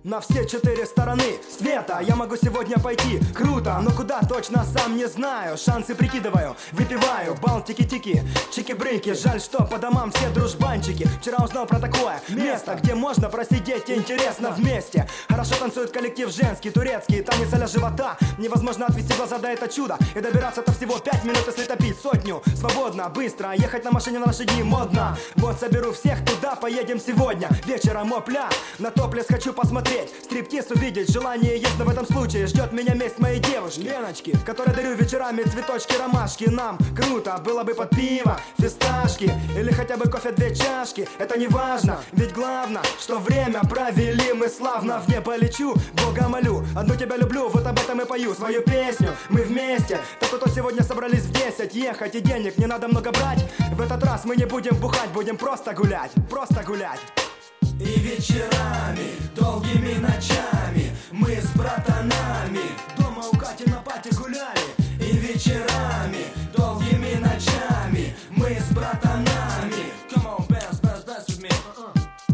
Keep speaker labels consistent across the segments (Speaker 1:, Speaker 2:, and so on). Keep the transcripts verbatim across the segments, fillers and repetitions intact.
Speaker 1: на все четыре стороны света. Я могу сегодня пойти круто, но куда точно сам не знаю. Шансы прикидываю, выпиваю, балтики-тики, чики-брики. Жаль, что по домам все дружбанчики. Вчера узнал про такое место, где можно просидеть интересно вместе. Хорошо танцует коллектив женский, турецкий, танец а-ля живота. Невозможно отвести глаза, да это чудо. И добираться-то всего пять минут, если топить сотню. Свободно, быстро, ехать на машине на лошади модно. Вот соберу всех, туда поедем сегодня. Вечером опля, на топлес хочу посмотреть, стриптиз увидеть, желание есть, но в этом случае ждет меня месть моей девушки Леночки, которой дарю вечерами цветочки, ромашки. Нам круто было бы под пиво, фисташки или хотя бы кофе две чашки. Это не важно, ведь главное, что время провели мы славно. В небо лечу, Бога молю, одну тебя люблю, вот об этом и пою свою песню. Мы вместе, так вот сегодня собрались в десять ехать, и денег не надо много брать. В этот раз мы не будем бухать, будем просто гулять, просто гулять.
Speaker 2: И вечерами, долгими ночами мы с братанами
Speaker 1: дома у Кати на пати гуляли.
Speaker 2: И вечерами, долгими ночами мы с братанами.
Speaker 1: Come on, dance, dance, dance with me. Uh-uh.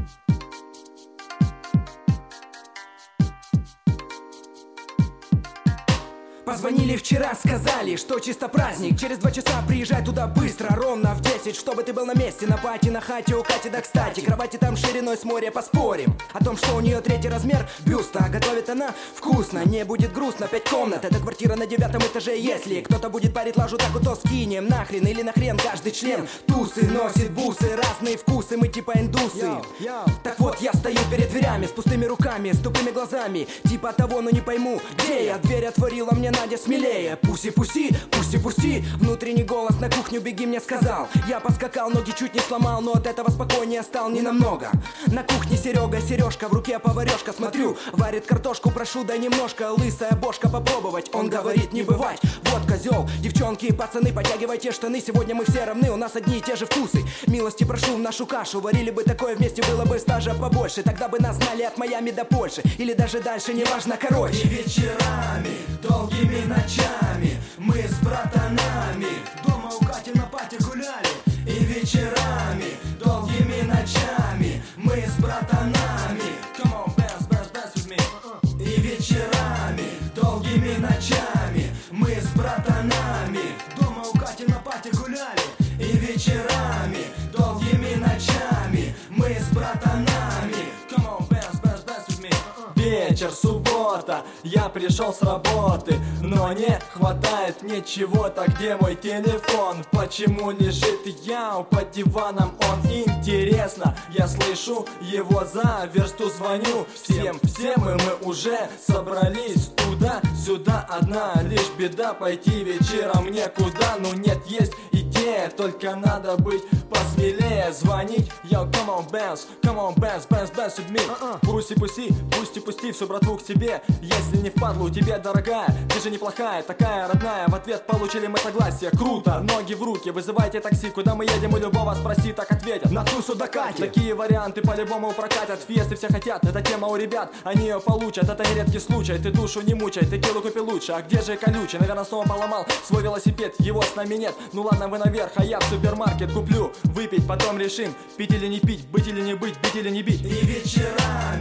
Speaker 3: Позвонили вчера, сказали, что чисто праздник. Через два часа приезжай туда быстро, ровно в десять, чтобы ты был на месте. На пати, на хате у Кати, да кстати, кровати там шириной с моря, поспорим о том, что у нее третий размер бюста. Готовит она вкусно, не будет грустно. Пять комнат, это квартира на девятом этаже. Если кто-то будет парить лажу, так то скинем нахрен или нахрен каждый член. Тусы носит бусы, разные вкусы, мы типа индусы.
Speaker 1: Yo, yo.
Speaker 3: Так вот я стою перед дверями с пустыми руками, с тупыми глазами, типа того, но не пойму, где я. Дверь отворила мне Надя смелее. Пуси-пуси, пусти-пусти. Внутренний голос на кухню беги мне сказал. Я поскакал, ноги чуть не сломал, но от этого спокойнее стал ненамного. На кухне Серега, Сережка, в руке поварешка. Смотрю, варит картошку, прошу, дай немножко. Лысая бошка попробовать, он говорит не бывать. Вот козел, девчонки и пацаны, подтягивайте штаны. Сегодня мы все равны, у нас одни и те же вкусы. Милости прошу в нашу кашу, варили бы такое вместе, было бы стажа побольше. Тогда бы нас знали от Майами до Польши, или даже дальше, неважно, короче.
Speaker 2: И вечерами, долгими ночами мы с братанами
Speaker 1: дома у Кати на пати гуляли.
Speaker 2: И вечерами, долгими ночами мы с братанами.
Speaker 1: Come on, dance, dance, dance with me. Uh-uh.
Speaker 2: И вечерами, долгими ночами мы с братанами
Speaker 1: дома у Кати на пати гуляли.
Speaker 2: И вечерами, долгими ночами мы с братанами.
Speaker 1: Come on, dance, dance, dance with me. Uh-uh.
Speaker 4: Вечер, суббота, я пришел с работы, но не хватает мне чего-то. Где мой телефон? Почему лежит я под диваном? Он интересно, я слышу его за версту, звоню всем, всем, и мы уже собрались туда-сюда. Одна лишь беда, пойти вечером некуда. Ну нет, есть идея, только надо быть посмелее. Звонить, yo, come on, bounce, come on, bounce, bounce, bounce with me.
Speaker 1: Uh-uh.
Speaker 4: Пусти-пусти, пусти-пусти всю братву к себе. Если не впадлу тебе, дорогая, ты же неплохая, такая родная. В ответ получили мы согласие, круто, ноги в руки, вызывайте такси. Куда мы едем, у любого спроси, так ответят.
Speaker 1: На тусу до Кати.
Speaker 4: Такие варианты по-любому прокатят. Фиесты все хотят, это тема у ребят, они ее получат, это не редкий случай. Ты душу не мучай, текилу купи лучше. А где же колючий? Наверное, снова поломал свой велосипед, его с нами нет. Ну ладно, вы наверх, а я в супермаркет куплю выпить, потом решим, пить или не пить, быть или не быть, бить или не бить.
Speaker 2: И вечерами,